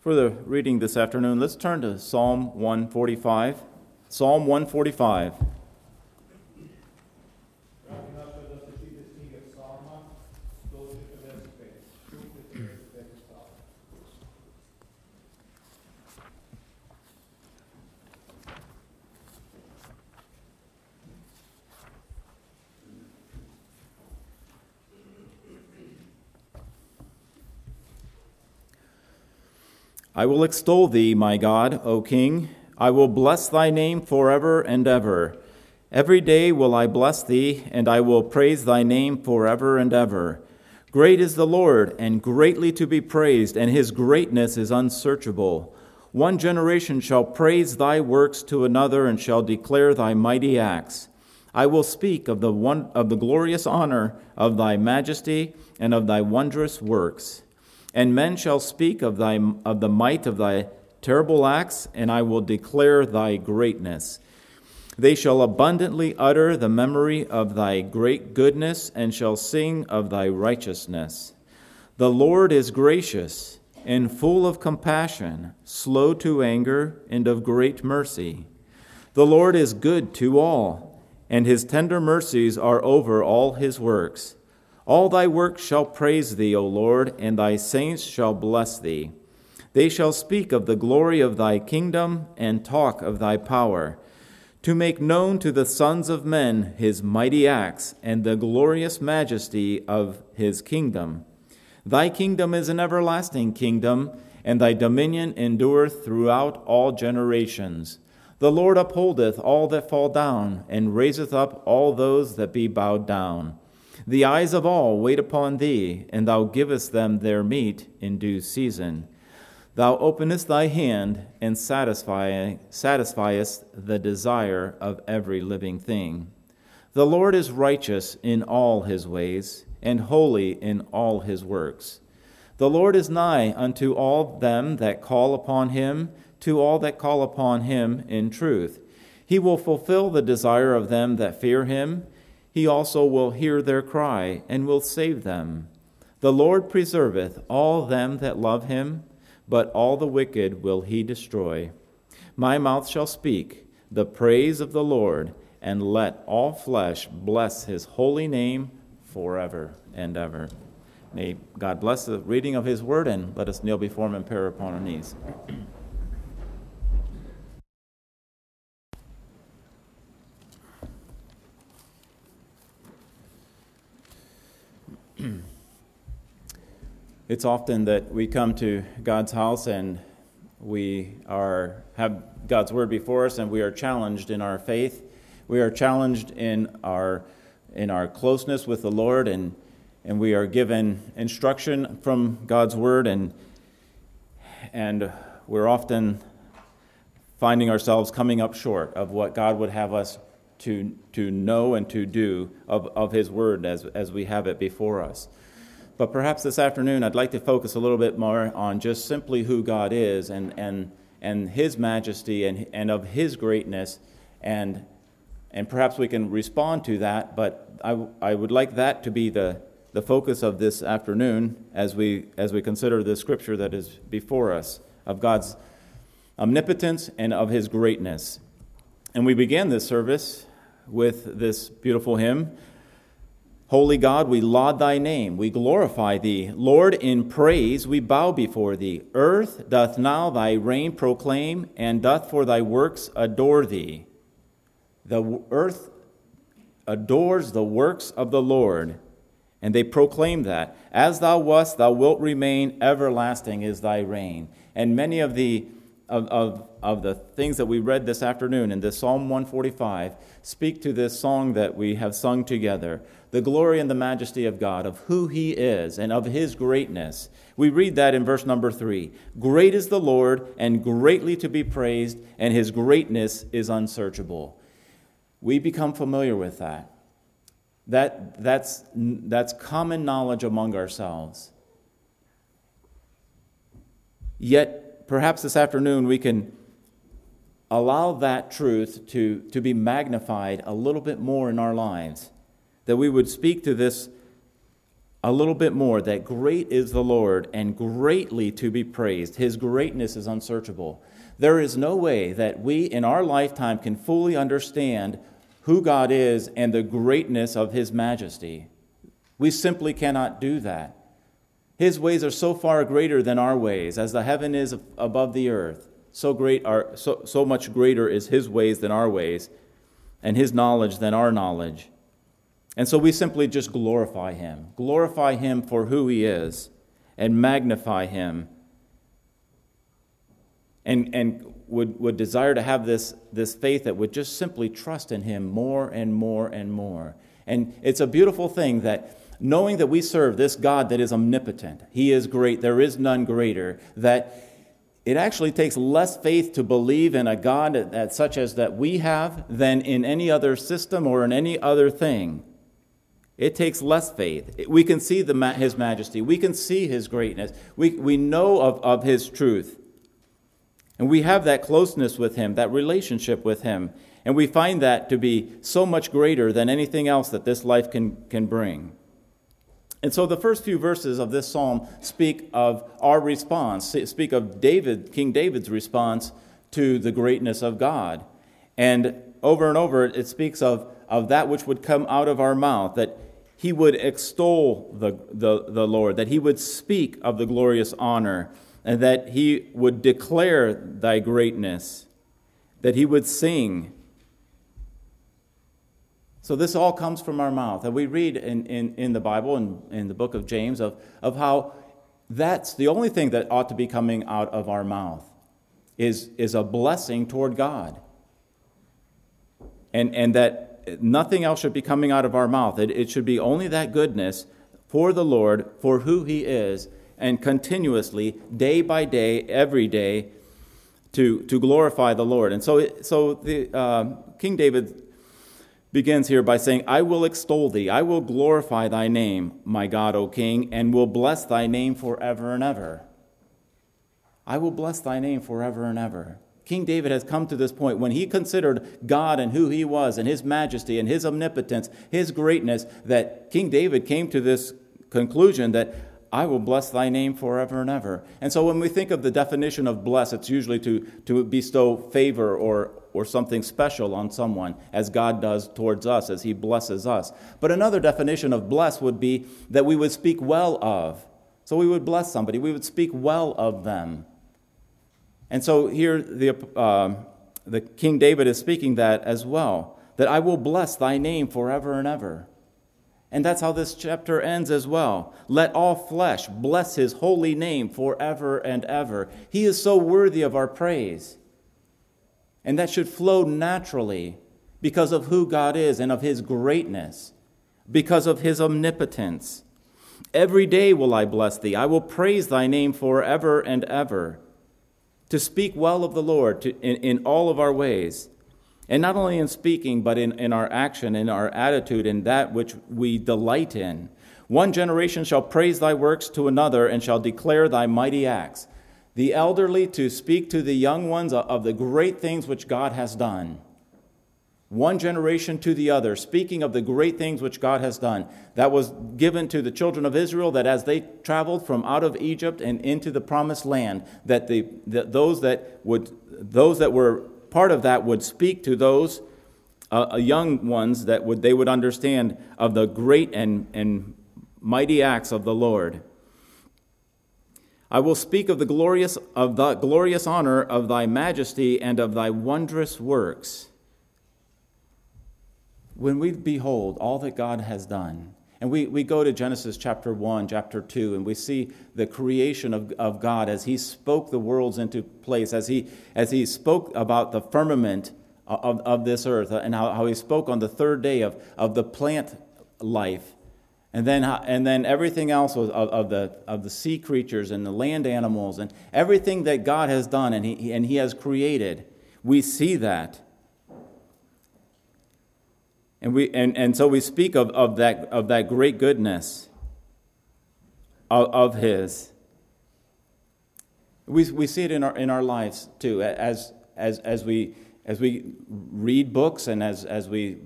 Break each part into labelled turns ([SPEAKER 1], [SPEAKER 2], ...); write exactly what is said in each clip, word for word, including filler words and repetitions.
[SPEAKER 1] For the reading this afternoon, let's turn to Psalm one forty-five. Psalm one forty-five. I will extol thee, my God, O King. I will bless thy name forever and ever. Every day will I bless thee, and I will praise thy name forever and ever. Great is the Lord, and greatly to be praised, and his greatness is unsearchable. One generation shall praise thy works to another, and shall declare thy mighty acts. I will speak of the one of the glorious honor of thy majesty, and of thy wondrous works. And men shall speak of thy of the might of thy terrible acts, and I will declare thy greatness. They shall abundantly utter the memory of thy great goodness, and shall sing of thy righteousness. The Lord is gracious and full of compassion, slow to anger, and of great mercy. The Lord is good to all, and his tender mercies are over all his works. All thy works shall praise thee, O Lord, and thy saints shall bless thee. They shall speak of the glory of thy kingdom and talk of thy power, to make known to the sons of men his mighty acts and the glorious majesty of his kingdom. Thy kingdom is an everlasting kingdom, and thy dominion endureth throughout all generations. The Lord upholdeth all that fall down, and raiseth up all those that be bowed down. The eyes of all wait upon thee, and thou givest them their meat in due season. Thou openest thy hand, and satisfy, satisfiest the desire of every living thing. The Lord is righteous in all his ways, and holy in all his works. The Lord is nigh unto all them that call upon him, to all that call upon him in truth. He will fulfill the desire of them that fear him. He also will hear their cry, and will save them. The Lord preserveth all them that love him, but all the wicked will he destroy. My mouth shall speak the praise of the Lord, and let all flesh bless his holy name forever and ever. May God bless the reading of his word, and let us kneel before him and pray upon our knees. It's often that we come to God's house and we are have God's word before us, and we are challenged in our faith. We are challenged in our in our closeness with the Lord, and and we are given instruction from God's word, and and we're often finding ourselves coming up short of what God would have us to to know and to do of, of his word as as we have it before us. But perhaps this afternoon I'd like to focus a little bit more on just simply who God is, and and, and his majesty, and and of his greatness, and and perhaps we can respond to that, but I, I would like that to be the, the focus of this afternoon as we as we consider the scripture that is before us, of God's omnipotence and of his greatness. And we began this service with this beautiful hymn, Holy God, we laud thy name, we glorify thee. Lord, in praise we bow before thee. Earth doth now thy reign proclaim, and doth for thy works adore thee. The earth adores the works of the Lord, and they proclaim that. As thou wast, thou wilt remain, everlasting is thy reign. And many of the Of, of, of the things that we read this afternoon in this Psalm one forty-five speak to this song that we have sung together, the glory and the majesty of God, of who he is and of his greatness. We read that in verse number three. Great is the Lord, and greatly to be praised, and his greatness is unsearchable. We become familiar with that. That that's that's common knowledge among ourselves. Yet perhaps this afternoon we can allow that truth to, to be magnified a little bit more in our lives, that we would speak to this a little bit more that great is the Lord and greatly to be praised. His greatness is unsearchable. There is no way that we in our lifetime can fully understand who God is and the greatness of his majesty. We simply cannot do that. His ways are so far greater than our ways, as the heaven is above the earth. So great are so, so much greater is his ways than our ways, and his knowledge than our knowledge. And so we simply just glorify him. Glorify him for who he is, and magnify him. And and would, would desire to have this, this faith that would just simply trust in him more and more and more. And it's a beautiful thing that knowing that we serve this God that is omnipotent, he is great, there is none greater, that it actually takes less faith to believe in a God that, that such as that we have than in any other system or in any other thing. It takes less faith. We can see the, his majesty. We can see his greatness. We, we know of, of his truth. And we have that closeness with him, that relationship with him. And we find that to be so much greater than anything else that this life can, can bring. And so the first few verses of this psalm speak of our response, speak of David, King David's response to the greatness of God. And over and over it speaks of, of that which would come out of our mouth, that he would extol the, the, the Lord, that he would speak of the glorious honor, and that he would declare thy greatness, that he would sing. So this all comes from our mouth. And we read in, in, in the Bible, in, in the book of James, of, of how that's the only thing that ought to be coming out of our mouth is, is a blessing toward God. And, and that nothing else should be coming out of our mouth. It, it should be only that goodness for the Lord, for who he is, and continuously, day by day, every day, to, to glorify the Lord. And so, so the uh, King David begins here by saying, I will extol thee, I will glorify thy name, my God, O King, and will bless thy name forever and ever. I will bless thy name forever and ever. King David has come to this point when he considered God and who he was and his majesty and his omnipotence, his greatness, that King David came to this conclusion that I will bless thy name forever and ever. And so when we think of the definition of bless, it's usually to, to bestow favor or, or something special on someone, as God does towards us, as he blesses us. But another definition of bless would be that we would speak well of. So we would bless somebody, we would speak well of them. And so here the, uh, the King David is speaking that as well, that I will bless thy name forever and ever. And that's how this chapter ends as well. Let all flesh bless his holy name forever and ever. He is so worthy of our praise. And that should flow naturally because of who God is and of his greatness, because of his omnipotence. Every day will I bless thee. I will praise thy name forever and ever. To speak well of the Lord to, in, in all of our ways. And not only in speaking, but in, in our action, in our attitude, in that which we delight in. One generation shall praise thy works to another, and shall declare thy mighty acts. The elderly to speak to the young ones of the great things which God has done. One generation to the other, speaking of the great things which God has done. That was given to the children of Israel, that as they traveled from out of Egypt and into the promised land, that the that those that would those that were part of that would speak to those uh, young ones that would they would understand of the great and, and mighty acts of the Lord. I will speak of the glorious of the glorious honor of thy majesty and of thy wondrous works. When we behold all that God has done, and we, we go to Genesis chapter one, chapter two, and we see the creation of, of God as he spoke the worlds into place, as he as he spoke about the firmament of, of this earth, and how, how he spoke on the third day of, of the plant life, and then and then everything else was of, of the of the sea creatures and the land animals, and everything that God has done and he and he has created. We see that. And we and, and so we speak of, of that of that great goodness of, of his. We we see it in our in our lives too, as as as we as we read books and as as we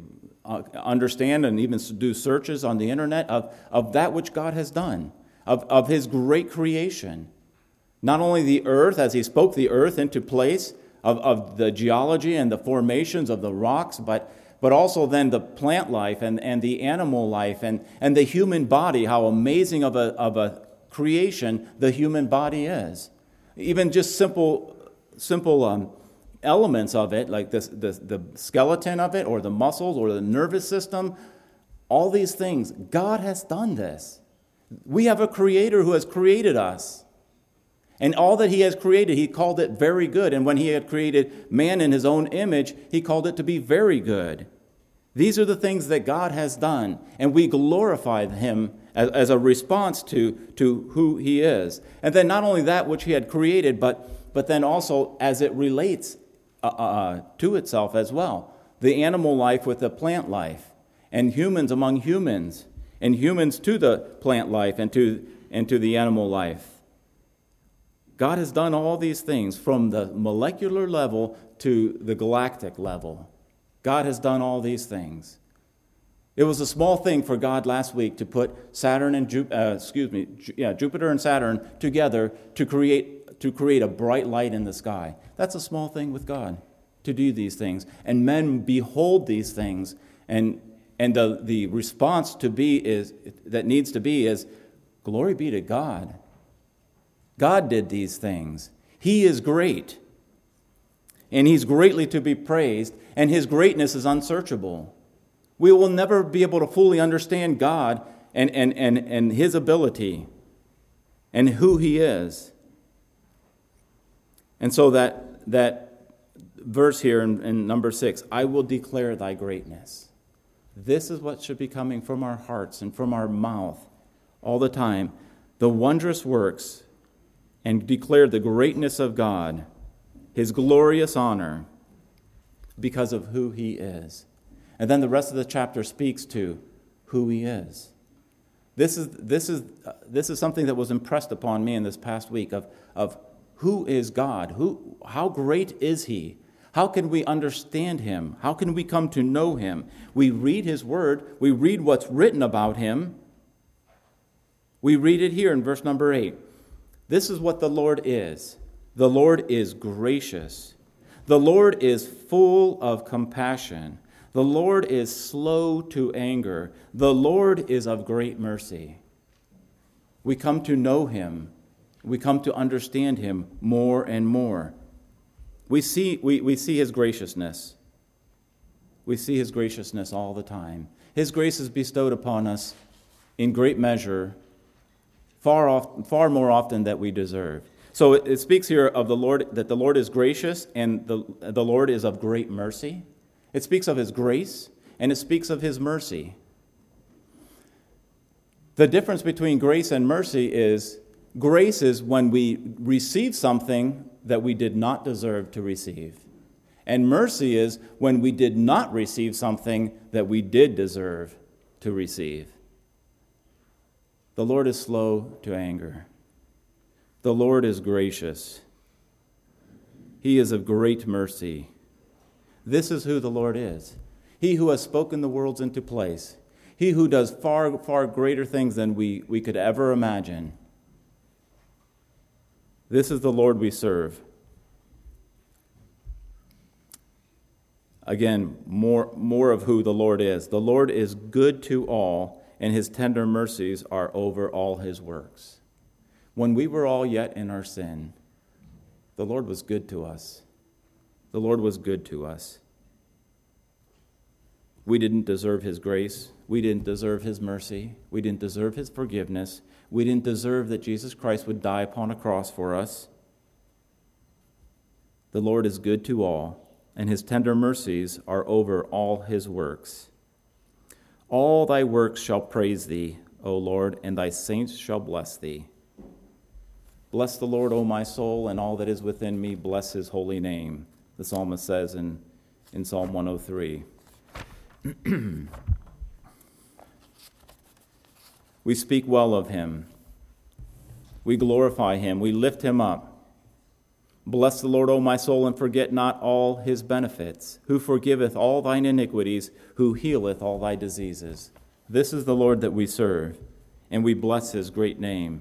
[SPEAKER 1] uh, understand and even do searches on the internet of, of that which God has done, of, of his great creation. Not only the earth, as he spoke the earth into place, of, of the geology and the formations of the rocks, but but also then the plant life and, and the animal life and, and the human body, how amazing of a, of a creation the human body is. Even just simple simple um, elements of it, like this, the, the skeleton of it or the muscles or the nervous system, all these things, God has done this. We have a creator who has created us. And all that he has created, he called it very good. And when he had created man in his own image, he called it to be very good. These are the things that God has done. And we glorify him as, as a response to, to who he is. And then not only that which he had created, but, but then also as it relates uh, uh, to itself as well. The animal life with the plant life. And humans among humans. And humans to the plant life and to, and to the animal life. God has done all these things from the molecular level to the galactic level. God has done all these things. It was a small thing for God last week to put Saturn and Ju- uh, excuse me, Ju- yeah, Jupiter and Saturn together to create to create a bright light in the sky. That's a small thing with God to do these things, and men behold these things, and and the the response to be is that needs to be is glory be to God. God did these things. He is great. And he's greatly to be praised, and his greatness is unsearchable. We will never be able to fully understand God and, and, and, and his ability and who he is. And so that, that verse here in, in number six, I will declare thy greatness. This is what should be coming from our hearts and from our mouth all the time. The wondrous works, and declare the greatness of God, his glorious honor, because of who he is. And then the rest of the chapter speaks to who he is. This is this is uh, this is something that was impressed upon me in this past week of of who is God? Who how great is he? How can we understand him? How can we come to know him? We read his word, we read what's written about him. We read it here in verse number eight. This is what the Lord is. The Lord is gracious. The Lord is full of compassion. The Lord is slow to anger. The Lord is of great mercy. We come to know him. We come to understand him more and more. We see, we, we see his graciousness. We see his graciousness all the time. His grace is bestowed upon us in great measure, Far, off, far more often than we deserve. So it, it speaks here of the Lord, that the Lord is gracious and the, the Lord is of great mercy. It speaks of his grace and it speaks of his mercy. The difference between grace and mercy is grace is when we receive something that we did not deserve to receive. And mercy is when we did not receive something that we did deserve to receive. The Lord is slow to anger. The Lord is gracious. He is of great mercy. This is who the Lord is. He who has spoken the worlds into place. He who does far, far greater things than we, we could ever imagine. This is the Lord we serve. Again, more, more of who the Lord is. The Lord is good to all, and his tender mercies are over all his works. When we were all yet in our sin, the Lord was good to us. The Lord was good to us. We didn't deserve his grace. We didn't deserve his mercy. We didn't deserve his forgiveness. We didn't deserve that Jesus Christ would die upon a cross for us. The Lord is good to all, and his tender mercies are over all his works. All thy works shall praise thee, O Lord, and thy saints shall bless thee. Bless the Lord, O my soul, and all that is within me, bless his holy name, the psalmist says in, in Psalm one oh three. We speak well of him. We glorify him. We lift him up. Bless the Lord, O my soul, and forget not all his benefits, who forgiveth all thine iniquities, who healeth all thy diseases. This is the Lord that we serve, and we bless his great name.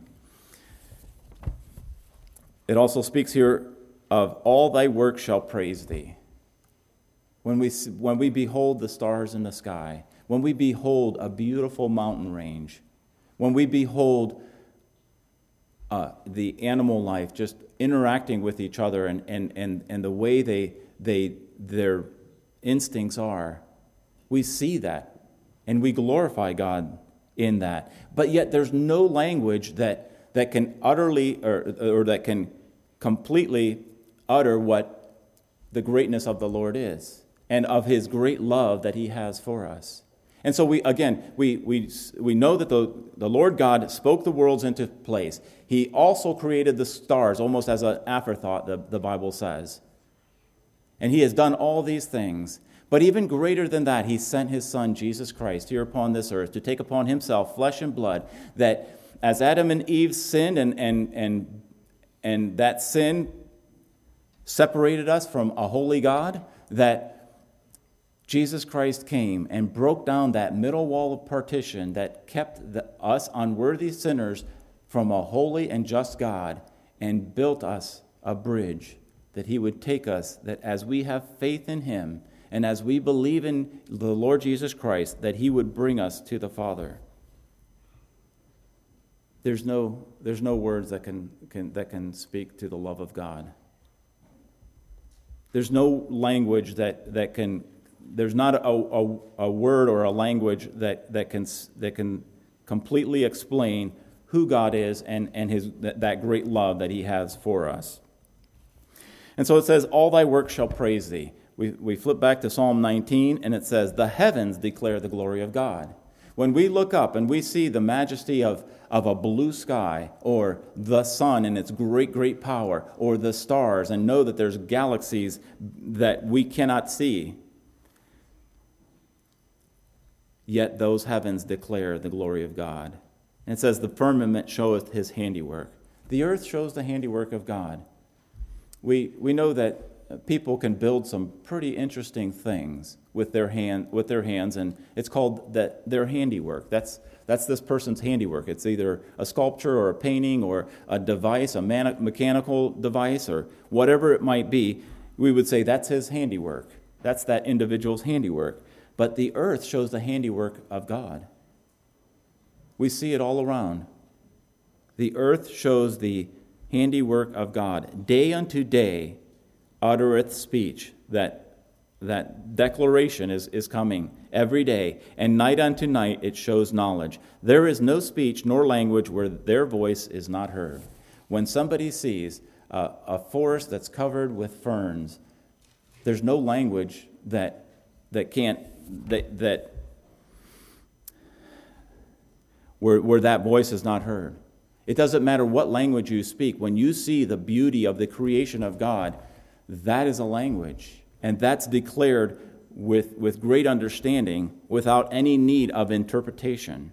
[SPEAKER 1] It also speaks here of all thy works shall praise thee. When we, when we behold the stars in the sky, when we behold a beautiful mountain range, when we behold uh, the animal life just interacting with each other and, and, and, and the way they, they their instincts are, we see that and we glorify God in that. But yet there's no language that, that can utterly or, or that can completely utter what the greatness of the Lord is and of his great love that he has for us. And so we again, we we we know that the, the Lord God spoke the worlds into place. He also created the stars almost as an afterthought, the, the Bible says. And he has done all these things. But even greater than that, he sent his son, Jesus Christ, here upon this earth to take upon himself flesh and blood, that as Adam and Eve sinned and and and, and that sin separated us from a holy God, that Jesus Christ came and broke down that middle wall of partition that kept the, us unworthy sinners from a holy and just God, and built us a bridge that he would take us, that as we have faith in him and as we believe in the Lord Jesus Christ, that he would bring us to the Father. There's no, there's no words that can, can, that can speak to the love of God. There's no language that, that can There's not a, a, a word or a language that, that can that can completely explain who God is and, and his that, that great love that he has for us. And so it says, all thy works shall praise thee. We, we flip back to Psalm nineteen, and it says, the heavens declare the glory of God. When we look up and we see the majesty of, of a blue sky, or the sun and its great, great power, or the stars, and know that there's galaxies that we cannot see, yet those heavens declare the glory of God. And it says, the firmament showeth his handiwork. The earth shows the handiwork of God. We we know that people can build some pretty interesting things with their hand with their hands, and it's called that their handiwork. That's that's this person's handiwork. It's either a sculpture or a painting or a device, a man- mechanical device, or whatever it might be. We would say that's his handiwork. That's that individual's handiwork. But the earth shows the handiwork of God. We see it all around. The earth shows the handiwork of God. Day unto day uttereth speech. That, that declaration is, is coming every day. And night unto night it shows knowledge. There is no speech nor language where their voice is not heard. When somebody sees a, a forest that's covered with ferns, there's no language that that can't that that where where that voice is not heard. It doesn't matter what language you speak. When you see the beauty of the creation of God, that is a language, and that's declared with with great understanding, without any need of interpretation.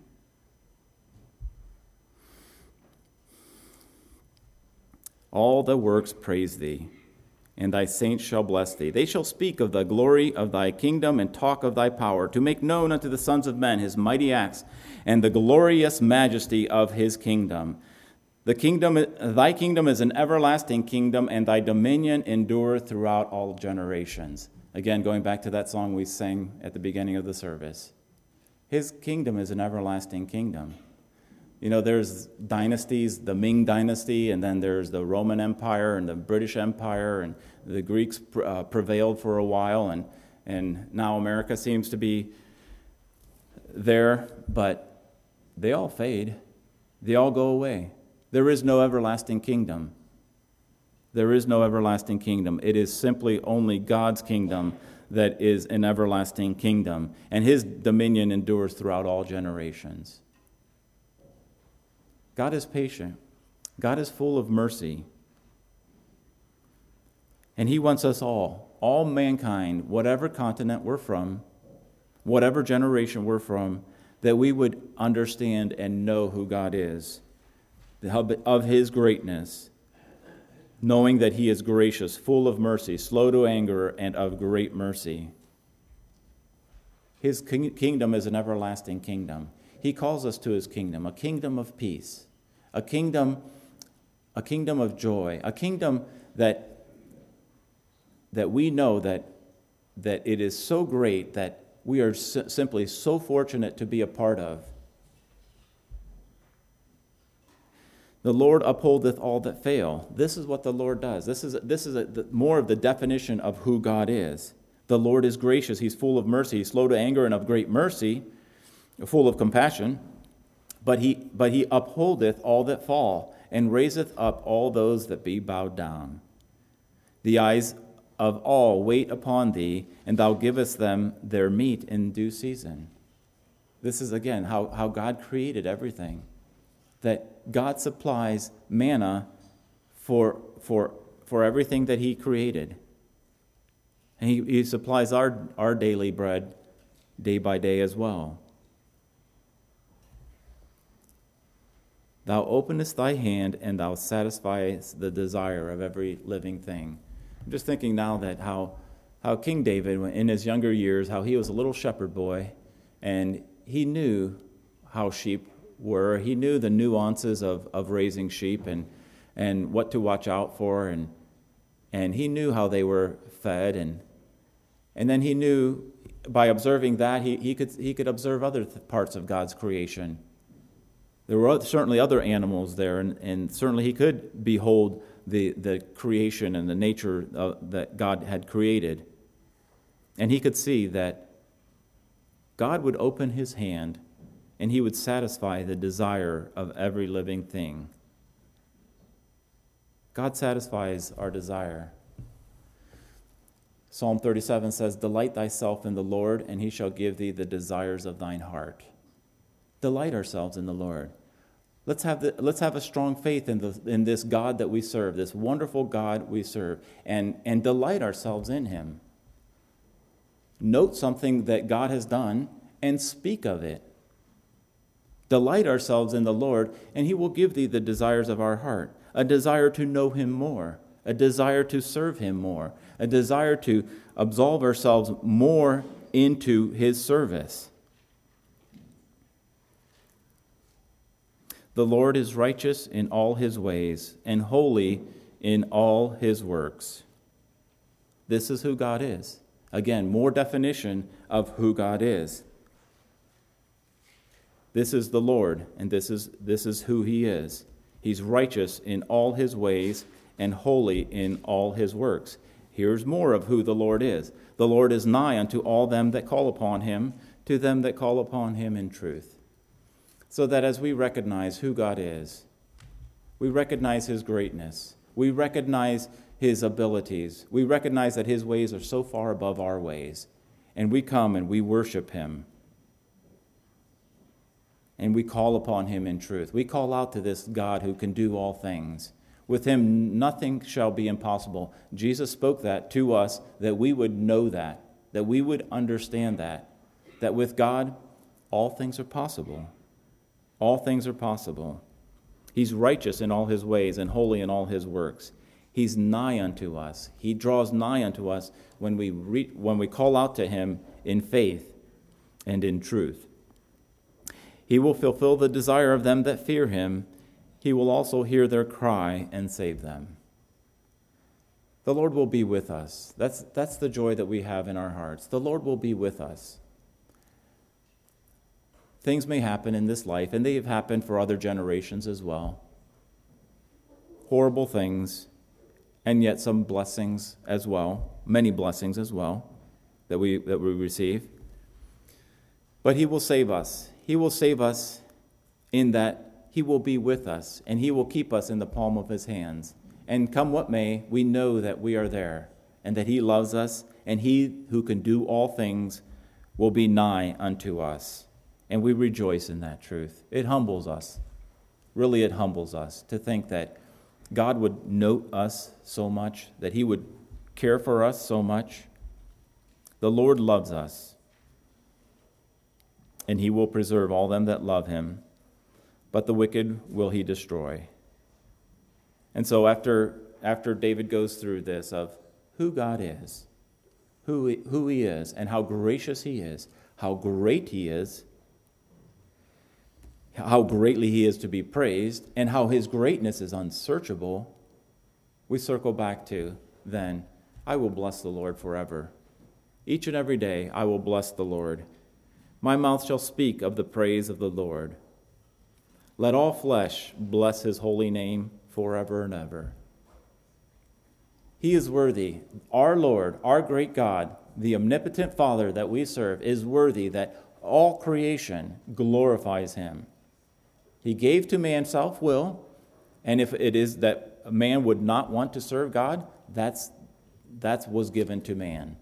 [SPEAKER 1] All the works praise thee, and thy saints shall bless thee. They shall speak of the glory of thy kingdom and talk of thy power, to make known unto the sons of men his mighty acts and the glorious majesty of his kingdom. The kingdom, thy kingdom is an everlasting kingdom, and thy dominion endureth throughout all generations. Again, going back to that song we sang at the beginning of the service. His kingdom is an everlasting kingdom. You know, there's dynasties, the Ming dynasty, and then there's the Roman Empire and the British Empire, and the Greeks uh, prevailed for a while, and, and now America seems to be there, but they all fade. They all go away. There is no everlasting kingdom. There is no everlasting kingdom. It is simply only God's kingdom that is an everlasting kingdom, and his dominion endures throughout all generations. God is patient. God is full of mercy. And he wants us all, all mankind, whatever continent we're from, whatever generation we're from, that we would understand and know who God is, of his greatness, knowing that he is gracious, full of mercy, slow to anger, and of great mercy. His king- kingdom is an everlasting kingdom. He calls us to his kingdom, a kingdom of peace, a kingdom, a kingdom of joy, a kingdom that, that we know that, that it is so great that we are s- simply so fortunate to be a part of. The Lord upholdeth all that fail. This is what the Lord does. This is, this is a, the, more of the definition of who God is. The Lord is gracious. He's full of mercy. He's slow to anger and of great mercy, full of compassion. But he, but he upholdeth all that fall, and raiseth up all those that be bowed down. The eyes of all wait upon thee, and thou givest them their meat in due season. This is, again, how, how God created everything. That God supplies manna for, for, for everything that he created. And he, he supplies our, our daily bread day by day as well. Thou openest thy hand, and thou satisfiest the desire of every living thing. I'm just thinking now that how, how King David, in his younger years, how he was a little shepherd boy, and he knew how sheep were. He knew the nuances of, of raising sheep and and what to watch out for, and and he knew how they were fed, and and then he knew by observing that he, he could he could observe other th- parts of God's creation. There were certainly other animals there, and, and certainly he could behold the, the creation and the nature uh, that God had created. And he could see that God would open his hand and he would satisfy the desire of every living thing. God satisfies our desire. Psalm thirty-seven says, "Delight thyself in the Lord, and he shall give thee the desires of thine heart." Delight ourselves in the Lord. Let's have the, let's have a strong faith in the in this God that we serve, this wonderful God we serve, and, and delight ourselves in him. Note something that God has done and speak of it. Delight ourselves in the Lord, and he will give thee the desires of our heart, a desire to know him more, a desire to serve him more, a desire to absolve ourselves more into his service. The Lord is righteous in all his ways, and holy in all his works. This is who God is. Again, more definition of who God is. This is the Lord, and this is this is who he is. He's righteous in all his ways and holy in all his works. Here's more of who the Lord is. The Lord is nigh unto all them that call upon him, to them that call upon him in truth. So that as we recognize who God is, we recognize his greatness, we recognize his abilities, we recognize that his ways are so far above our ways, and we come and we worship him. And we call upon him in truth. We call out to this God who can do all things. With him, nothing shall be impossible. Jesus spoke that to us, that we would know that, that we would understand that, that with God, all things are possible. All things are possible. He's righteous in all his ways and holy in all his works. He's nigh unto us. He draws nigh unto us when we re- when we call out to him in faith and in truth. He will fulfill the desire of them that fear him. He will also hear their cry and save them. The Lord will be with us. That's, that's the joy that we have in our hearts. The Lord will be with us. Things may happen in this life, and they have happened for other generations as well. Horrible things, and yet some blessings as well, many blessings as well that we that we receive. But he will save us. He will save us in that he will be with us, and he will keep us in the palm of his hands. And come what may, we know that we are there, and that he loves us, and he who can do all things will be nigh unto us. And we rejoice in that truth. It humbles us. Really, it humbles us to think that God would note us so much, that he would care for us so much. The Lord loves us, and he will preserve all them that love him, but the wicked will he destroy. And so after after David goes through this of who God is, who he, who he is, and how gracious he is, how great he is, how greatly he is to be praised, and how his greatness is unsearchable, we circle back to, then, I will bless the Lord forever. Each and every day I will bless the Lord. My mouth shall speak of the praise of the Lord. Let all flesh bless his holy name forever and ever. He is worthy. Our Lord, our great God, the omnipotent Father that we serve, is worthy that all creation glorifies him. He gave to man self-will, and if it is that man would not want to serve God, that's that was given to man.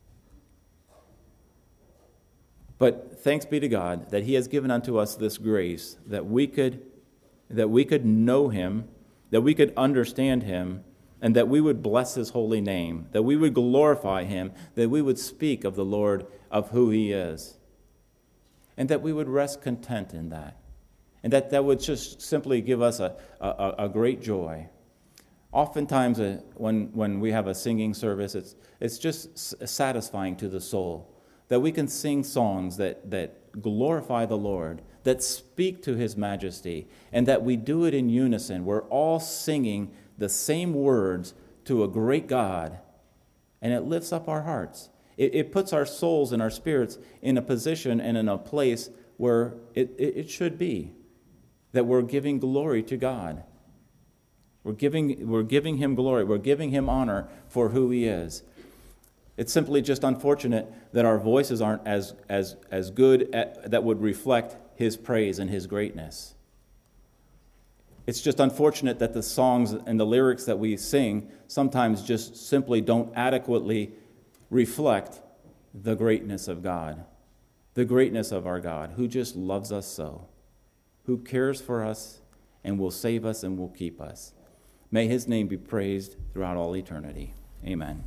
[SPEAKER 1] But thanks be to God that he has given unto us this grace that we could that we could know him, that we could understand him, and that we would bless his holy name, that we would glorify him, that we would speak of the Lord, of who he is, and that we would rest content in that, and that that would just simply give us a, a, a great joy. Oftentimes uh, when, when we have a singing service, it's, it's just satisfying to the soul that we can sing songs that, that glorify the Lord, that speak to his majesty, and that we do it in unison. We're all singing the same words to a great God, and it lifts up our hearts. It, it puts our souls and our spirits in a position and in a place where it, it, it should be, that we're giving glory to God. We're giving, we're giving him glory. We're giving him honor for who he is. It's simply just unfortunate that our voices aren't as as as good at, that would reflect his praise and his greatness. It's just unfortunate that the songs and the lyrics that we sing sometimes just simply don't adequately reflect the greatness of God, the greatness of our God, who just loves us so, who cares for us and will save us and will keep us. May his name be praised throughout all eternity. Amen.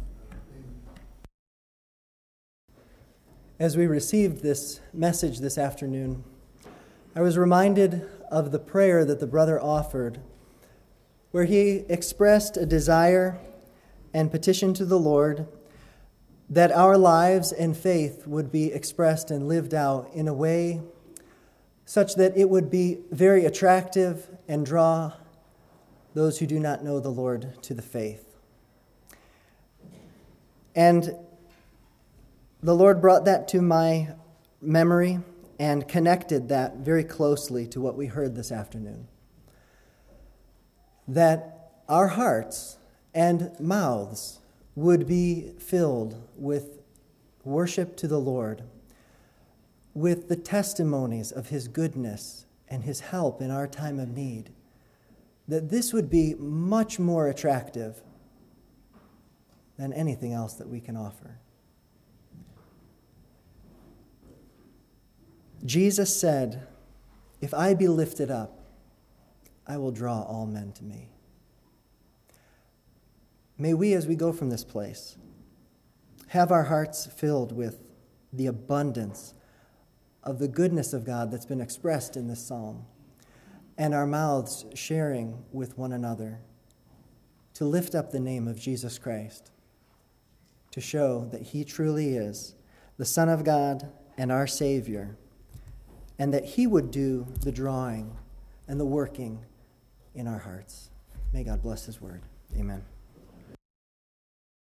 [SPEAKER 2] As we received this message this afternoon, I was reminded of the prayer that the brother offered, where he expressed a desire and petition to the Lord that our lives and faith would be expressed and lived out in a way such that it would be very attractive and draw those who do not know the Lord to the faith. And the Lord brought that to my memory and connected that very closely to what we heard this afternoon. That our hearts and mouths would be filled with worship to the Lord, with the testimonies of his goodness and his help in our time of need. That this would be much more attractive than anything else that we can offer. Jesus said, "If I be lifted up, I will draw all men to me." May we, as we go from this place, have our hearts filled with the abundance of the goodness of God that's been expressed in this psalm, and our mouths sharing with one another to lift up the name of Jesus Christ, to show that he truly is the Son of God and our Savior, and that he would do the drawing and the working in our hearts. May God bless his word. Amen.